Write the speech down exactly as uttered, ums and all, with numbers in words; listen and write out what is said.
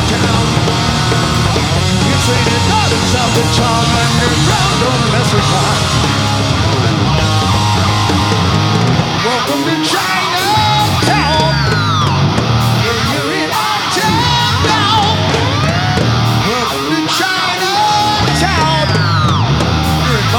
town. You traded dollars out the charm underground. Don't mess with mine.